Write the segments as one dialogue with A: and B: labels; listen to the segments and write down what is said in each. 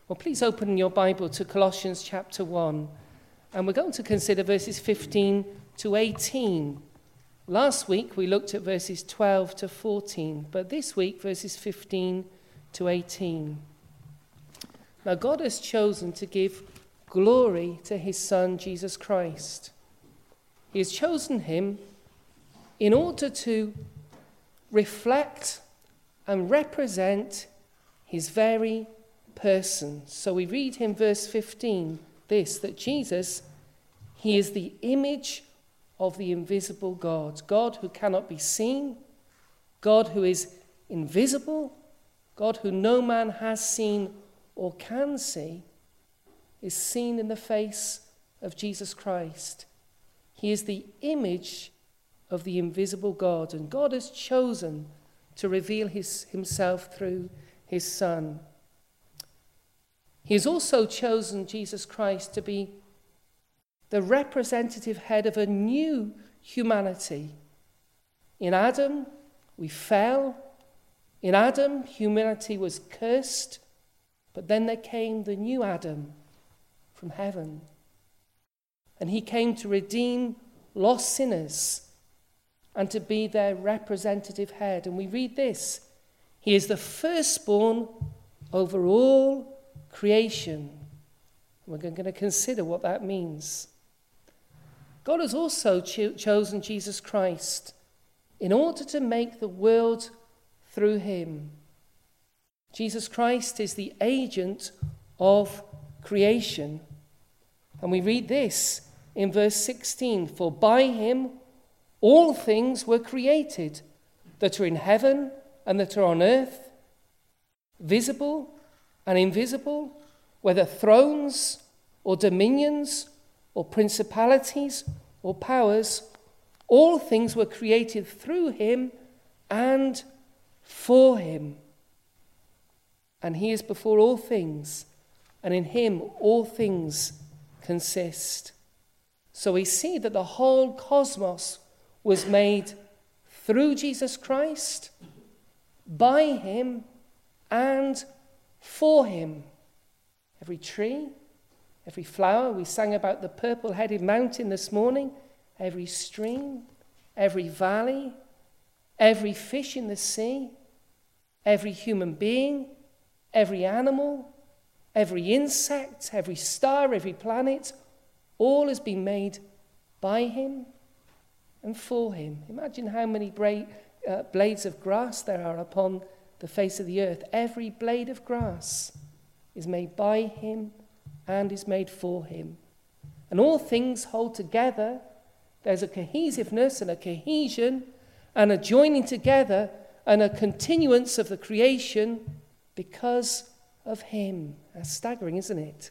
A: Well, please open your Bible to Colossians chapter 1, and we're going to consider verses 15 to 18. Last week we looked at verses 12 to 14, but this week verses 15 to 18. Now God has chosen to give glory to his Son, Jesus Christ. He has chosen him in order to reflect and represent his very person. So we read in verse 15 this, that Jesus, he is the image of the invisible God. God who cannot be seen, God who is invisible, God who no man has seen or can see, is seen in the face of Jesus Christ. He is the image of the invisible God, and God has chosen to reveal himself through his Son. He has also chosen Jesus Christ to be the representative head of a new humanity. In Adam, we fell. In Adam, humanity was cursed. But then there came the new Adam from heaven. And he came to redeem lost sinners and to be their representative head. And we read this: he is the firstborn over all creation. We're going to consider what that means. God has also chosen Jesus Christ in order to make the world through him. Jesus Christ is the agent of creation. And we read this in verse 16: for by him all things were created, that are in heaven and that are on earth, visible and invisible, whether thrones or dominions or principalities or powers. All things were created through him and for him. And he is before all things, and in him all things consist. So we see that the whole cosmos was made through Jesus Christ, by him, and for him. Every tree, every flower, we sang about the purple-headed mountain this morning, every stream, every valley, every fish in the sea, every human being, every animal, every insect, every star, every planet, all has been made by him and for him. Imagine how many blades of grass there are upon the face of the earth. Every blade of grass is made by him and is made for him. And all things hold together. There's a cohesiveness and a cohesion and a joining together and a continuance of the creation because of him. That's staggering, isn't it?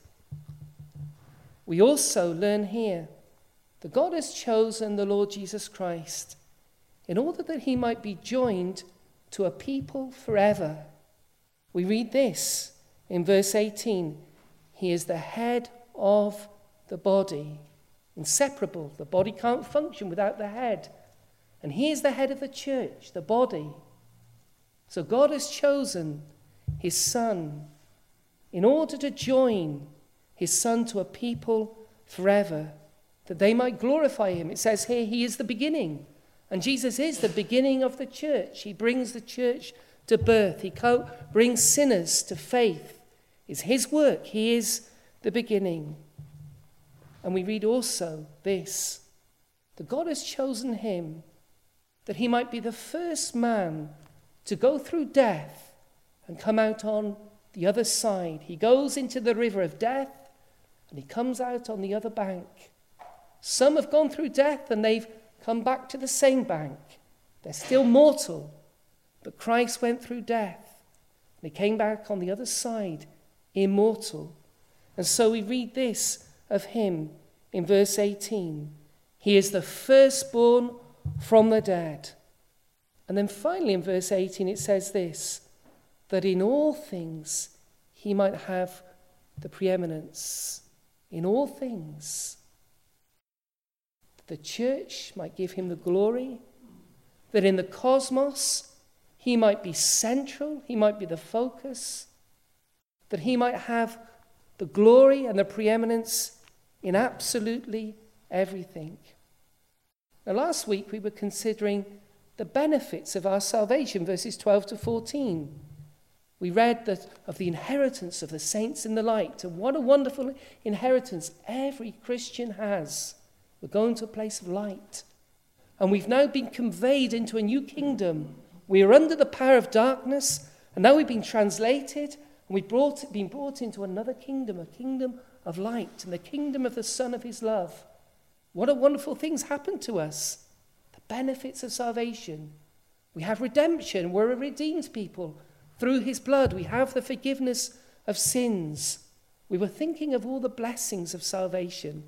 A: We also learn here that God has chosen the Lord Jesus Christ in order that he might be joined to a people forever. We read this in verse 18. He is the head of the body. Inseparable. The body can't function without the head. And he is the head of the church, the body. So God has chosen his Son in order to join his Son to a people forever, that they might glorify him. It says here, he is the beginning. And Jesus is the beginning of the church. He brings the church to birth. He brings sinners to faith. It's his work. He is the beginning. And we read also this, that God has chosen him that he might be the first man to go through death and come out on the other side. He goes into the river of death and he comes out on the other bank. Some have gone through death and they've come back to the same bank. They're still mortal, but Christ went through death and he came back on the other side, immortal. And so we read this of him in verse 18. He is the firstborn from the dead. And then finally in verse 18 it says this, that in all things he might have the preeminence. In all things. The church might give him the glory, that in the cosmos he might be central, he might be the focus, that he might have the glory and the preeminence in absolutely everything. Now, last week we were considering the benefits of our salvation, verses 12 to 14. We read that of the inheritance of the saints in the light, and what a wonderful inheritance every Christian has. We're going to a place of light, and we've now been conveyed into a new kingdom. We are under the power of darkness, and now we've been translated, and we've been brought into another kingdom, a kingdom of light, and the kingdom of the Son of his love. What a wonderful things happen to us. The benefits of salvation. We have redemption. We're a redeemed people. Through his blood, we have the forgiveness of sins. We were thinking of all the blessings of salvation.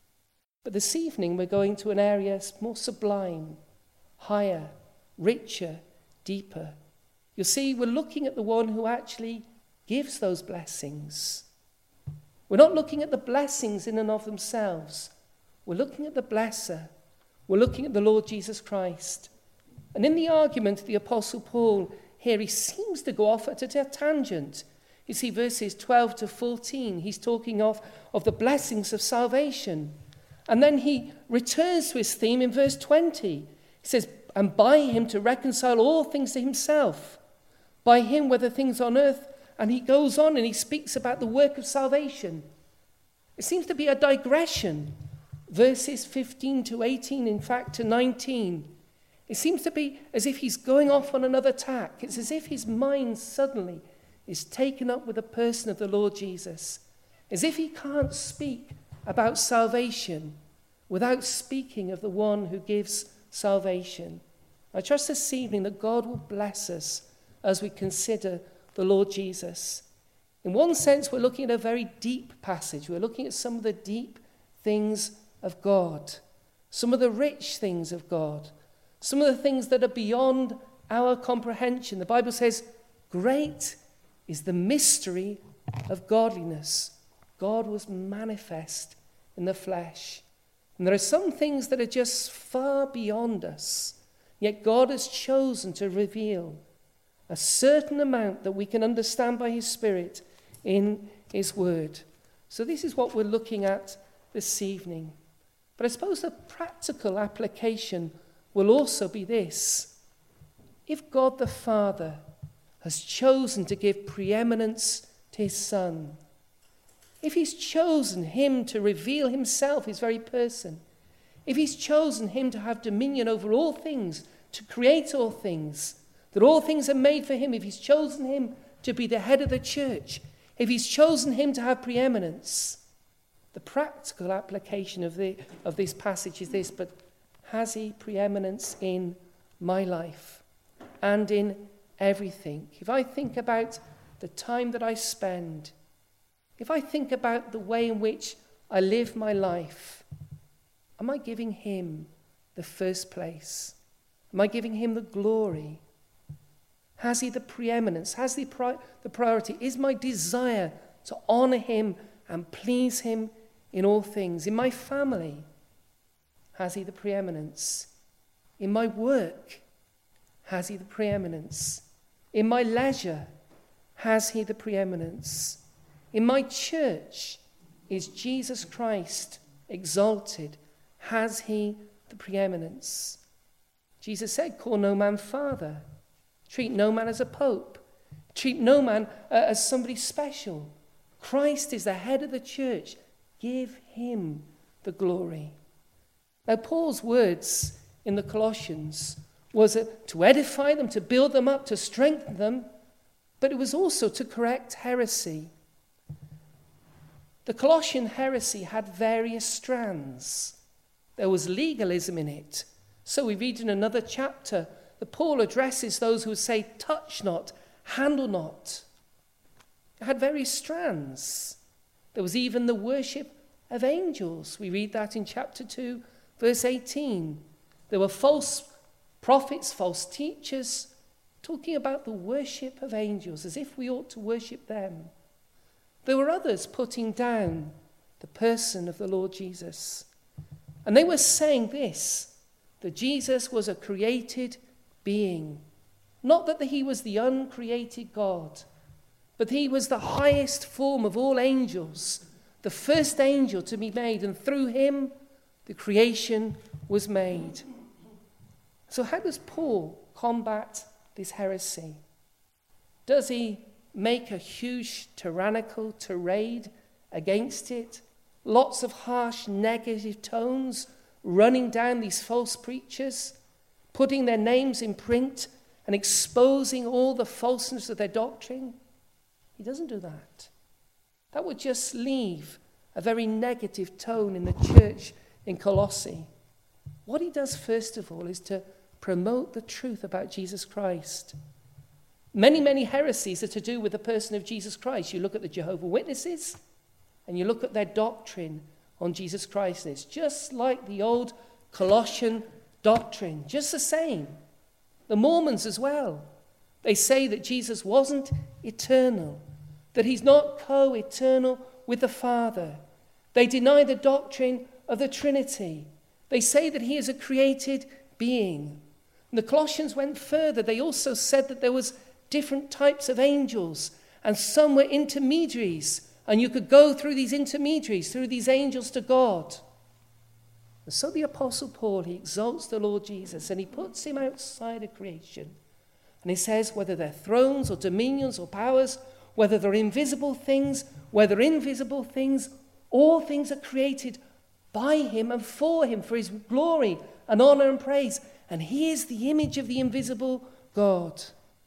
A: But this evening, we're going to an area more sublime, higher, richer, deeper. You see, we're looking at the one who actually gives those blessings. We're not looking at the blessings in and of themselves. We're looking at the blesser. We're looking at the Lord Jesus Christ. And in the argument, the Apostle Paul here, he seems to go off at a tangent. You see, verses 12 to 14, he's talking of the blessings of salvation. And then he returns to his theme in verse 20. He says, and by him to reconcile all things to himself. By him, whether things on earth. And he goes on and he speaks about the work of salvation. It seems to be a digression. Verses 15 to 18, in fact, to 19. It seems to be as if he's going off on another tack. It's as if his mind suddenly is taken up with the person of the Lord Jesus. As if he can't speak about salvation without speaking of the one who gives salvation. I trust this evening that God will bless us as we consider the Lord Jesus. In one sense, we're looking at a very deep passage. We're looking at some of the deep things of God, some of the rich things of God, some of the things that are beyond our comprehension. The Bible says, great is the mystery of godliness. God was manifest in the flesh. And there are some things that are just far beyond us. Yet God has chosen to reveal a certain amount that we can understand by his Spirit in his word. So this is what we're looking at this evening. But I suppose the practical application will also be this. If God the Father has chosen to give preeminence to his Son, if he's chosen him to reveal himself, his very person, if he's chosen him to have dominion over all things, to create all things, that all things are made for him, if he's chosen him to be the head of the church, if he's chosen him to have preeminence, the practical application of this passage is this: but has he preeminence in my life and in everything? If I think about the time that I spend, if I think about the way in which I live my life, am I giving him the first place? Am I giving him the glory? Has he the preeminence? Has the priority? Is my desire to honor him and please him in all things? In my family, has he the preeminence? In my work, has he the preeminence? In my leisure, has he the preeminence? In my church, is Jesus Christ exalted? Has he the preeminence? Jesus said, call no man father. Treat no man as a pope. Treat no man as somebody special. Christ is the head of the church. Give him the glory. Now, Paul's words in the Colossians was to edify them, to build them up, to strengthen them, but it was also to correct heresy. The Colossian heresy had various strands. There was legalism in it. So we read in another chapter that Paul addresses those who say, touch not, handle not. It had various strands. There was even the worship of angels. We read that in chapter 2, verse 18. There were false prophets, false teachers, talking about the worship of angels, as if we ought to worship them. There were others putting down the person of the Lord Jesus. And they were saying this, that Jesus was a created being. Not that he was the uncreated God, but he was the highest form of all angels, the first angel to be made, and through him the creation was made. So how does Paul combat this heresy? Does he make a huge tyrannical tirade against it? Lots of harsh negative tones running down these false preachers, putting their names in print and exposing all the falseness of their doctrine? He doesn't do that. That would just leave a very negative tone in the church in Colossae. What he does first of all is to promote the truth about Jesus Christ. Many heresies are to do with the person of Jesus Christ. You look at the Jehovah's Witnesses and you look at their doctrine on Jesus Christ, and it's just like the old Colossian doctrine, just the same. The Mormons as well. They say that Jesus wasn't eternal, that he's not co-eternal with the Father. They deny the doctrine of the Trinity. They say that he is a created being. And the Colossians went further. They also said that there was different types of angels, and some were intermediaries, and you could go through these intermediaries, through these angels to God. And so the Apostle Paul, he exalts the Lord Jesus, and he puts him outside of creation. And he says, whether they're thrones or dominions or powers, whether they're invisible things, whether invisible things, all things are created by him and for him, for his glory and honor and praise. And he is the image of the invisible God.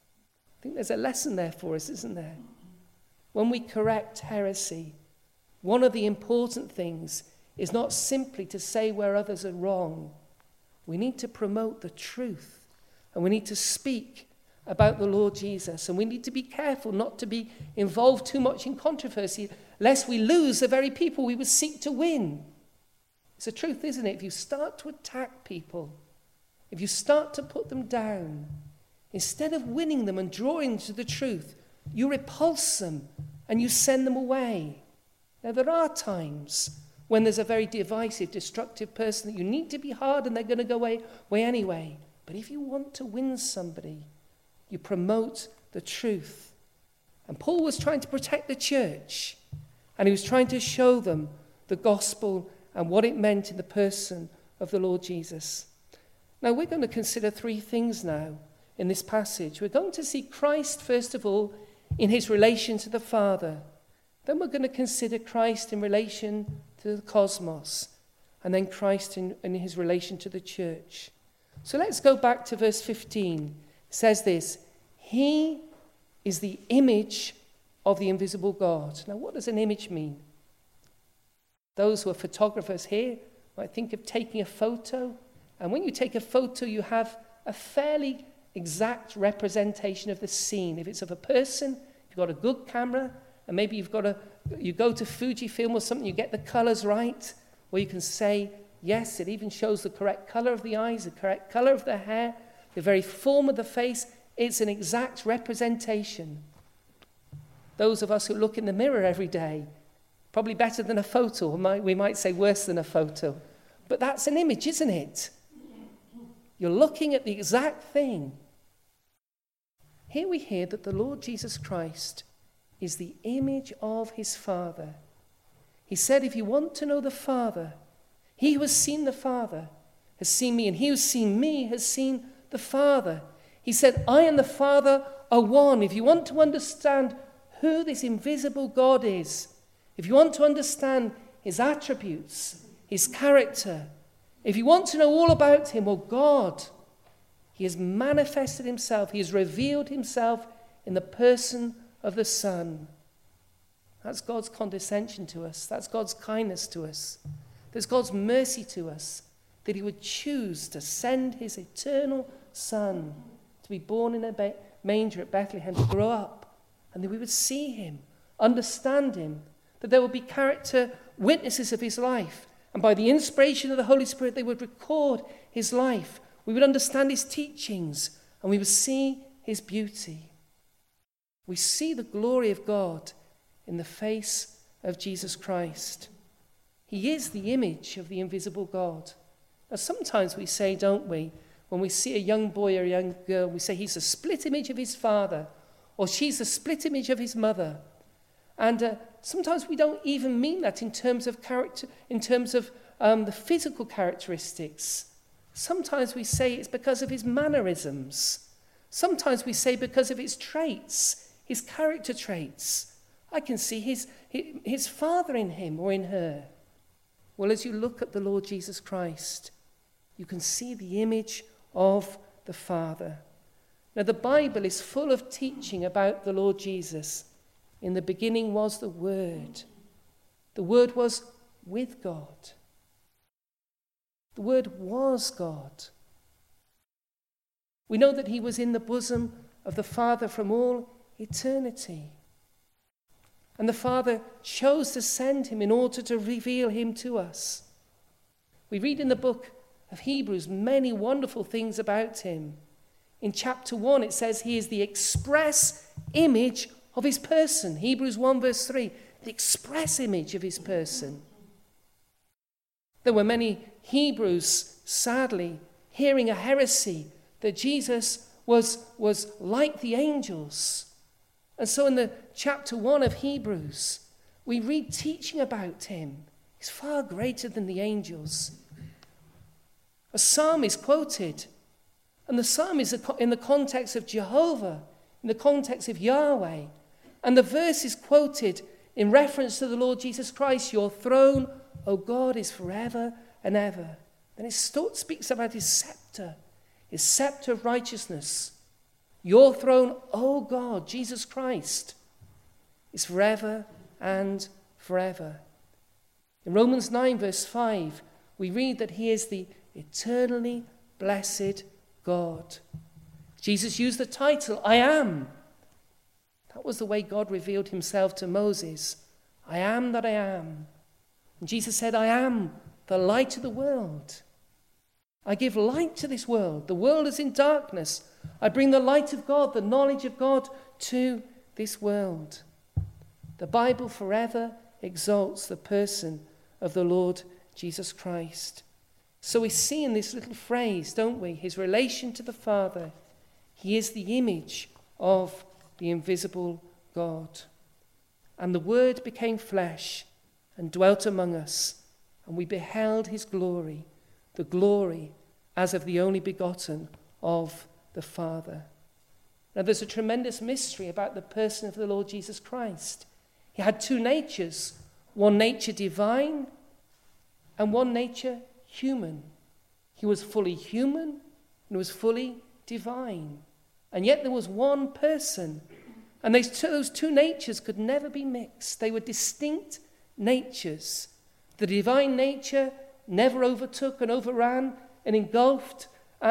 A: I think there's a lesson there for us, isn't there? When we correct heresy, one of the important things is not simply to say where others are wrong. We need to promote the truth, and we need to speak about the Lord Jesus, and we need to be careful not to be involved too much in controversy, lest we lose the very people we would seek to win. It's the truth, isn't it? If you start to attack people, if you start to put them down, instead of winning them and drawing them to the truth, you repulse them and you send them away. Now, there are times when there's a very divisive, destructive person that you need to be hard and they're going to go away anyway. But if you want to win somebody, you promote the truth. And Paul was trying to protect the church, and he was trying to show them the gospel and what it meant in the person of the Lord Jesus. Now, we're going to consider three things now in this passage. We're going to see Christ, first of all, in his relation to the Father. Then we're going to consider Christ in relation to the cosmos, and then Christ in his relation to the church. So let's go back to verse 15. It says this: he is the image of the invisible God. Now, what does an image mean? Those who are photographers here might think of taking a photo, and when you take a photo, you have a fairly exact representation of the scene. If it's of a person, if you've got a good camera, and maybe you go to Fujifilm or something, you get the colors right, where you can say, yes, it even shows the correct color of the eyes, the correct color of the hair, the very form of the face. It's an exact representation. Those of us who look in the mirror every day, probably better than a photo, we might say worse than a photo. But that's an image, isn't it? You're looking at the exact thing. Here we hear that the Lord Jesus Christ is the image of his Father. He said, if you want to know the Father, he who has seen the Father has seen me, and he who has seen me has seen the Father. He said, I and the Father are one. If you want to understand who this invisible God is, if you want to understand his attributes, his character, if you want to know all about him, well, God, he has manifested himself, he has revealed himself in the person of the Son. That's God's condescension to us. That's God's kindness to us. There's God's mercy to us, that he would choose to send his eternal Son to be born in a manger at Bethlehem, to grow up, and that we would see him, understand him, that there would be character witnesses of his life, and by the inspiration of the Holy Spirit, they would record his life. We would understand his teachings, and we would see his beauty. We see the glory of God in the face of Jesus Christ. He is the image of the invisible God. Now, sometimes we say, don't we, when we see a young boy or a young girl, we say he's a split image of his father, or she's a split image of his mother. And sometimes we don't even mean that in terms of character, in terms of the physical characteristics. Sometimes we say it's because of his mannerisms. Sometimes we say because of his traits, his character traits. I can see his father in him or in her. Well, as you look at the Lord Jesus Christ, you can see the image of the Father. Now, the Bible is full of teaching about the Lord Jesus. In the beginning was the Word. The Word was with God. The Word was God. We know that he was in the bosom of the Father from all eternity. And the Father chose to send him in order to reveal him to us. We read in the book of Hebrews many wonderful things about him. In chapter 1 it says he is the express image of his person. Hebrews 1 verse 3, the express image of his person. There were many Hebrews, sadly, hearing a heresy that Jesus was like the angels. And so in the chapter 1 of Hebrews, we read teaching about him. He's far greater than the angels. A psalm is quoted, and the psalm is in the context of Jehovah, in the context of Yahweh. And the verse is quoted in reference to the Lord Jesus Christ. Your throne, O God, is forever and ever. Then it speaks about his scepter of righteousness. Your throne, O God, Jesus Christ, is forever and forever. In Romans 9 verse 5, we read that he is the eternally blessed God. Jesus used the title, I am. That was the way God revealed himself to Moses. I am that I am. And Jesus said, I am the light of the world. I give light to this world. The world is in darkness. I bring the light of God, the knowledge of God to this world. The Bible forever exalts the person of the Lord Jesus Christ. So we see in this little phrase, don't we, his relation to the Father. He is the image of the invisible God. And the Word became flesh and dwelt among us, and we beheld his glory, the glory as of the only begotten of the Father. Now there's a tremendous mystery about the person of the Lord Jesus Christ. He had two natures, one nature divine and one nature human. He was fully human and was fully divine. And yet there was one person. And those two natures could never be mixed. They were distinct natures. The divine nature never overtook and overran and engulfed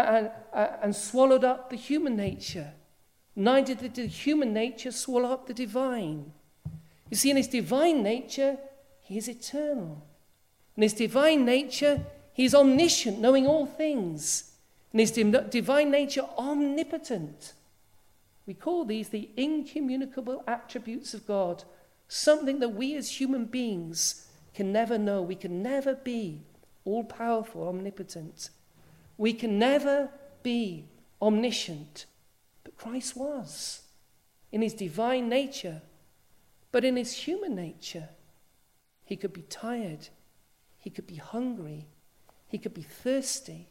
A: and swallowed up the human nature. Neither did the human nature swallow up the divine. You see, in his divine nature, he is eternal. In his divine nature, he is omniscient, knowing all things. In his divine nature, omnipotent. We call these the incommunicable attributes of God, something that we as human beings can never know. We can never be all-powerful, omnipotent. We can never be omniscient. But Christ was in his divine nature. But in his human nature, he could be tired. He could be hungry. He could be thirsty.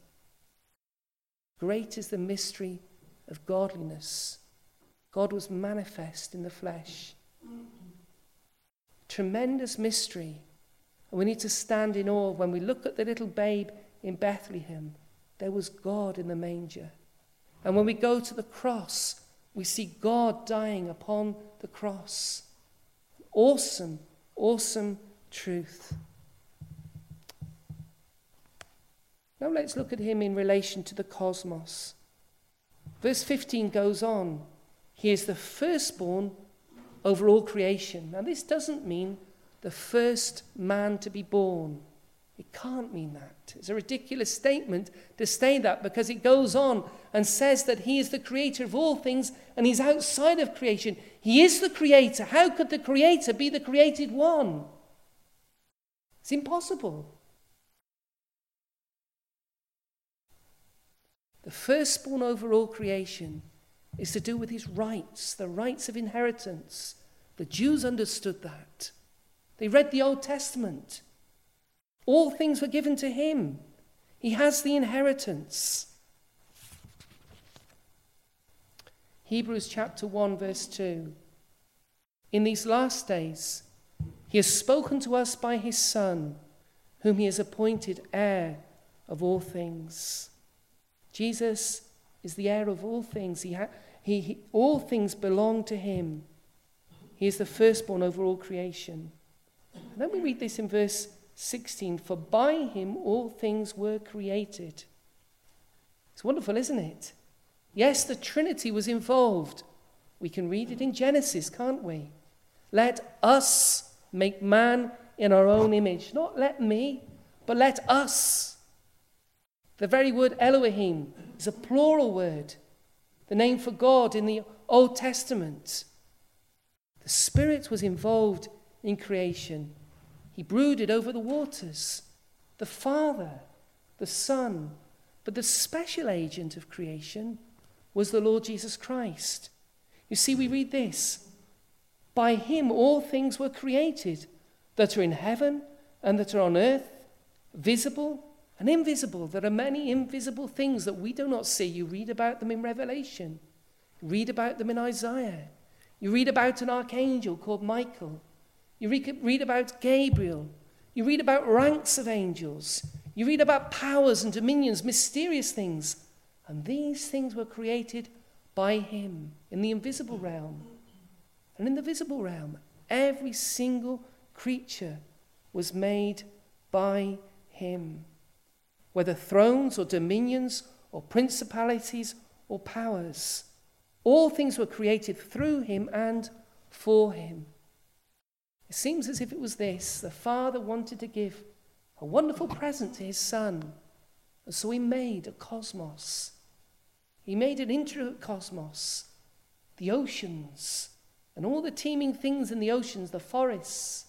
A: Great is the mystery of godliness. God was manifest in the flesh. Tremendous mystery. And we need to stand in awe when we look at the little babe in Bethlehem. There was God in the manger. And when we go to the cross, we see God dying upon the cross. Awesome, awesome truth. Now let's look at him in relation to the cosmos. Verse 15 goes on. He is the firstborn over all creation. Now this doesn't mean the first man to be born. It can't mean that. It's a ridiculous statement to say that, because it goes on and says that he is the creator of all things and he's outside of creation. He is the creator. How could the creator be the created one? It's impossible. The firstborn over all creation is to do with his rights, the rights of inheritance. The Jews understood that. They read the Old Testament. All things were given to him. He has the inheritance. Hebrews chapter 1 verse 2. In these last days, he has spoken to us by his Son, whom he has appointed heir of all things. Jesus is the heir of all things. All things belong to him. He is the firstborn over all creation. And then we read this in verse 16. For by him all things were created. It's wonderful, isn't it? Yes, the Trinity was involved. We can read it in Genesis, can't we? Let us make man in our own image. Not let me, but let us. The very word Elohim is a plural word, the name for God in the Old Testament. The Spirit was involved in creation. He brooded over the waters. The Father, the Son, but the special agent of creation was the Lord Jesus Christ. You see, we read this. By him all things were created, that are in heaven and that are on earth, visible and invisible. There are many invisible things that we do not see. You read about them in Revelation. You read about them in Isaiah. You read about an archangel called Michael. You read about Gabriel. You read about ranks of angels. You read about powers and dominions, mysterious things. And these things were created by him in the invisible realm. And in the visible realm, every single creature was made by him. Whether thrones or dominions or principalities or powers, all things were created through him and for him. It seems as if it was this. The Father wanted to give a wonderful present to his Son. And so he made a cosmos. He made an intricate cosmos. The oceans and all the teeming things in the oceans, the forests,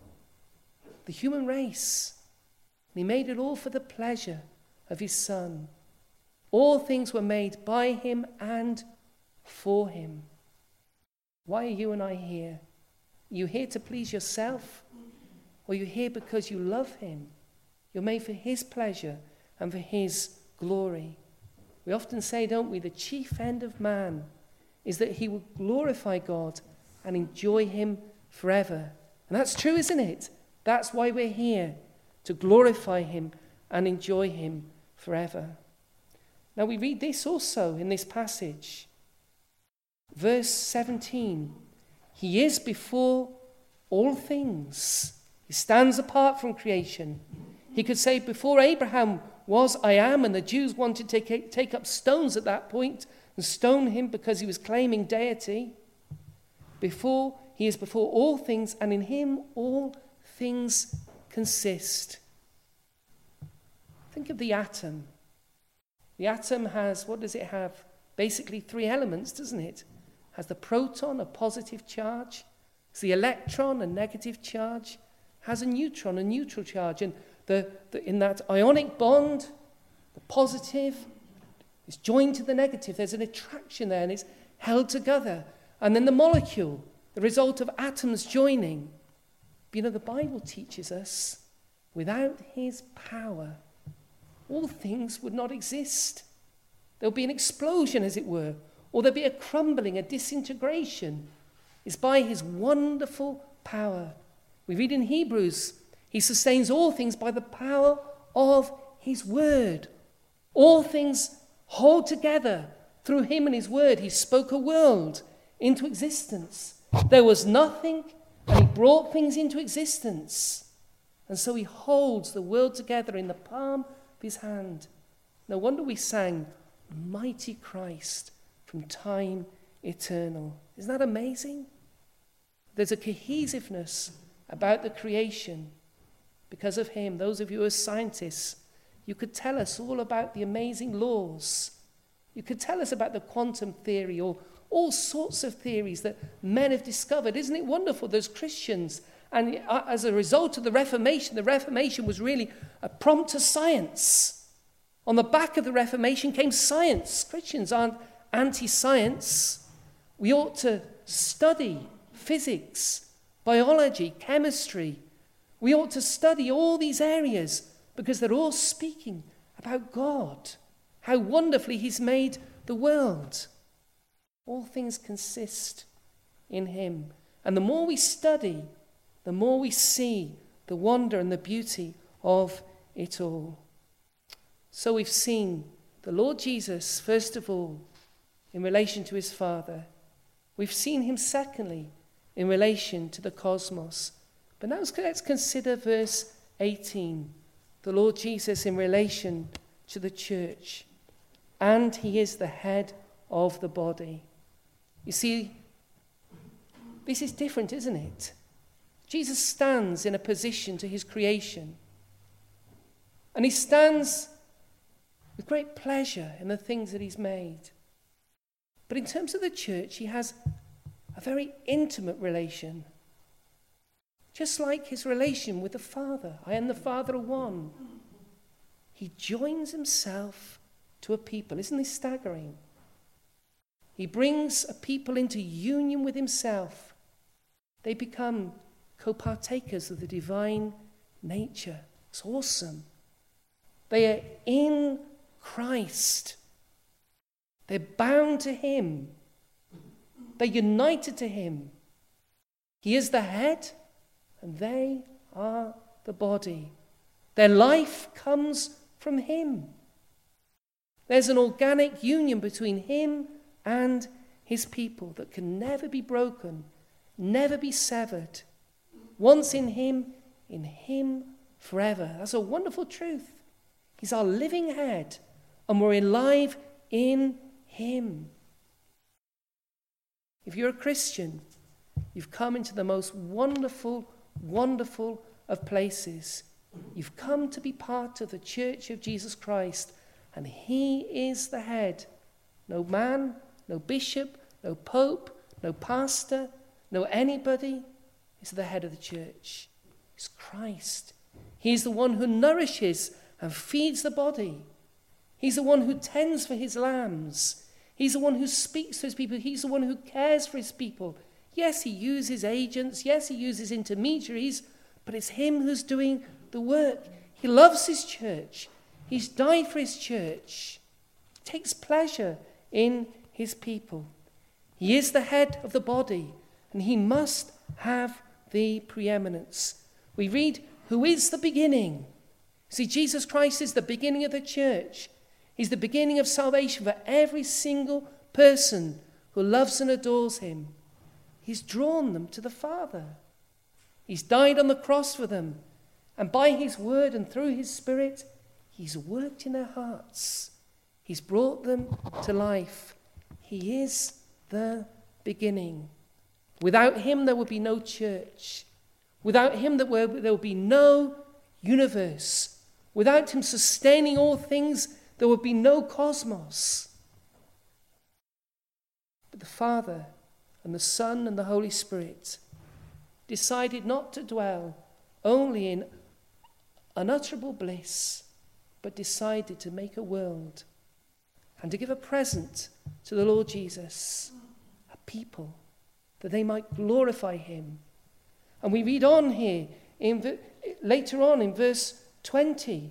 A: the human race. And he made it all for the pleasure of his Son. All things were made by him and for him. Why are you and I here? Are you here to please yourself? Or are you here because you love him? You're made for his pleasure and for his glory. We often say, don't we, the chief end of man is that he will glorify God and enjoy him forever. And that's true, isn't it? That's why we're here, to glorify him and enjoy him forever. Now we read this also in this passage. Verse 17. He is before all things. He stands apart from creation. He could say, before Abraham was, I am, and the Jews wanted to take up stones at that point and stone him because he was claiming deity. He is before all things, and in him all things consist. Think of the atom. The atom has, what does it have? Basically 3 elements, doesn't it? It has the proton, a positive charge. It's the electron, a negative charge. It has a neutron, a neutral charge. And in that ionic bond, the positive is joined to the negative. There's an attraction there, and it's held together. And then the molecule, the result of atoms joining. But the Bible teaches us, without his power, all things would not exist. There'll be an explosion, as it were, or there'll be a crumbling, a disintegration. It's by his wonderful power. We read in Hebrews, he sustains all things by the power of his word. All things hold together through him and his word. He spoke a world into existence. There was nothing, and he brought things into existence. And so he holds the world together in the palm of his hand. No wonder we sang, Mighty Christ, from time eternal. Isn't that amazing? There's a cohesiveness about the creation because of him. Those of you who are scientists, you could tell us all about the amazing laws. You could tell us about the quantum theory or all sorts of theories that men have discovered. Isn't it wonderful? There's Christians. And as a result of the Reformation was really a prompt to science. On the back of the Reformation came science. Christians aren't anti-science. We ought to study physics, biology, chemistry. We ought to study all these areas because they're all speaking about God, how wonderfully he's made the world. All things consist in him. And the more we study, the more we see the wonder and the beauty of it all. So we've seen the Lord Jesus, first of all, in relation to his Father. We've seen him, secondly, in relation to the cosmos. But now let's consider verse 18. The Lord Jesus in relation to the church. And he is the head of the body. You see, this is different, isn't it? Jesus stands in a position to his creation. And he stands with great pleasure in the things that he's made. But in terms of the church, he has a very intimate relation. Just like his relation with the Father. I and the Father are one. He joins himself to a people. Isn't this staggering? He brings a people into union with himself. They become co-partakers of the divine nature. It's awesome. They are in Christ. They're bound to him. They're united to him. He is the head, and they are the body. Their life comes from him. There's an organic union between him and his people that can never be broken, never be severed. Once in him forever. That's a wonderful truth. He's our living head, and we're alive in him. If you're a Christian, you've come into the most wonderful, wonderful of places. You've come to be part of the Church of Jesus Christ, and he is the head. No man, no bishop, no pope, no pastor, no anybody is the head of the church. It's Christ. He's the one who nourishes and feeds the body. He's the one who tends for his lambs. He's the one who speaks to his people. He's the one who cares for his people. Yes, he uses agents. Yes, he uses intermediaries, but it's him who's doing the work. He loves his church. He's died for his church. He takes pleasure in his people. He is the head of the body, and he must have the preeminence. We read, who is the beginning? See, Jesus Christ is the beginning of the church. He's the beginning of salvation for every single person who loves and adores him. He's drawn them to the Father. He's died on the cross for them. And by his word and through his Spirit, he's worked in their hearts. He's brought them to life. He is the beginning. Without him, there would be no church. Without him, there would be no universe. Without him sustaining all things, there would be no cosmos. But the Father and the Son and the Holy Spirit decided not to dwell only in unutterable bliss, but decided to make a world and to give a present to the Lord Jesus, a people, that they might glorify him. And we read on here, later on in verse 20,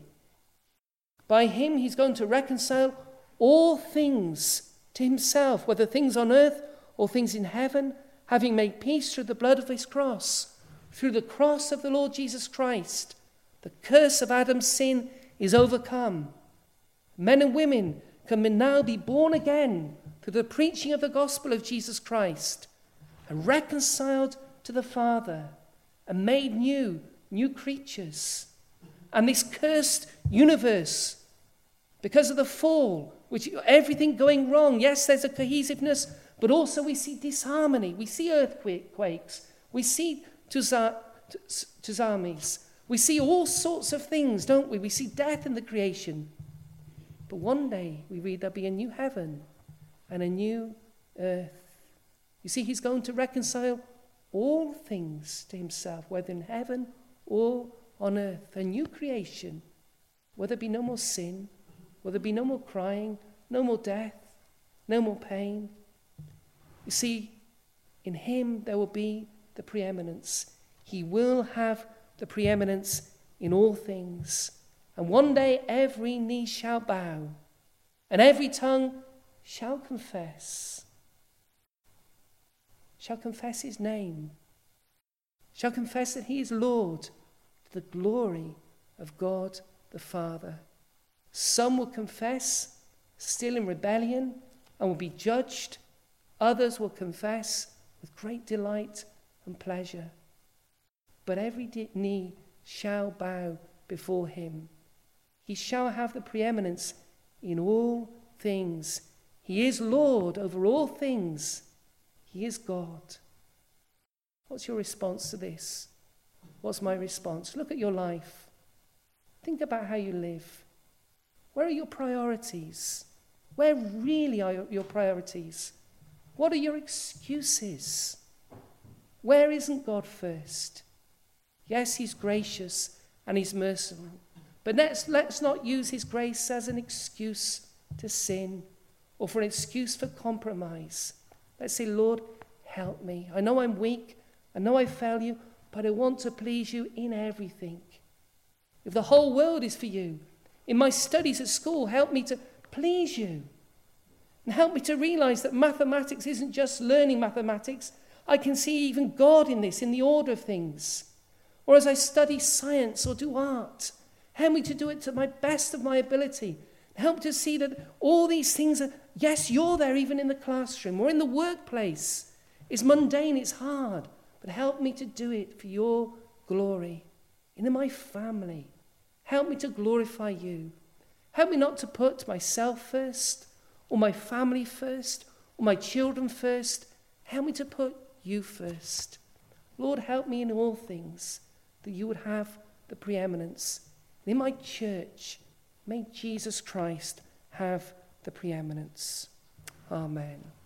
A: by him he's going to reconcile all things to himself, whether things on earth or things in heaven, having made peace through the blood of his cross. Through the cross of the Lord Jesus Christ, the curse of Adam's sin is overcome. Men and women can now be born again through the preaching of the gospel of Jesus Christ and reconciled to the Father and made new creatures. And this cursed universe, because of the fall, which everything going wrong, yes, there's a cohesiveness, but also we see disharmony. We see earthquakes. We see tsunamis. We see all sorts of things, don't we? We see death in the creation. But one day we read there'll be a new heaven and a new earth. You see, he's going to reconcile all things to himself, whether in heaven or on earth. A new creation, where there be no more sin, where there be no more crying, no more death, no more pain. You see, in him there will be the preeminence. He will have the preeminence in all things. And one day every knee shall bow and every tongue shall confess his name, shall confess that he is Lord, to the glory of God the Father. Some will confess, still in rebellion, and will be judged. Others will confess with great delight and pleasure. But every knee shall bow before him. He shall have the preeminence in all things. He is Lord over all things. He is God. What's your response to this? What's my response? Look at your life. Think about how you live. Where are your priorities? Where really are your priorities? What are your excuses? Where isn't God first? Yes, he's gracious and he's merciful. But let's not use his grace as an excuse to sin or for an excuse for compromise. Let's say, Lord, help me. I know I'm weak. I know I fail you, but I want to please you in everything. If the whole world is for you, in my studies at school, help me to please you. And help me to realize that mathematics isn't just learning mathematics. I can see even God in this, in the order of things. Or as I study science or do art, help me to do it to my best of my ability. Help to see that all these things are, yes, you're there even in the classroom or in the workplace. It's mundane, it's hard, but help me to do it for your glory. In my family, help me to glorify you. Help me not to put myself first, or my family first, or my children first. Help me to put you first. Lord, help me in all things that you would have the preeminence. In my church, may Jesus Christ have the preeminence. Amen.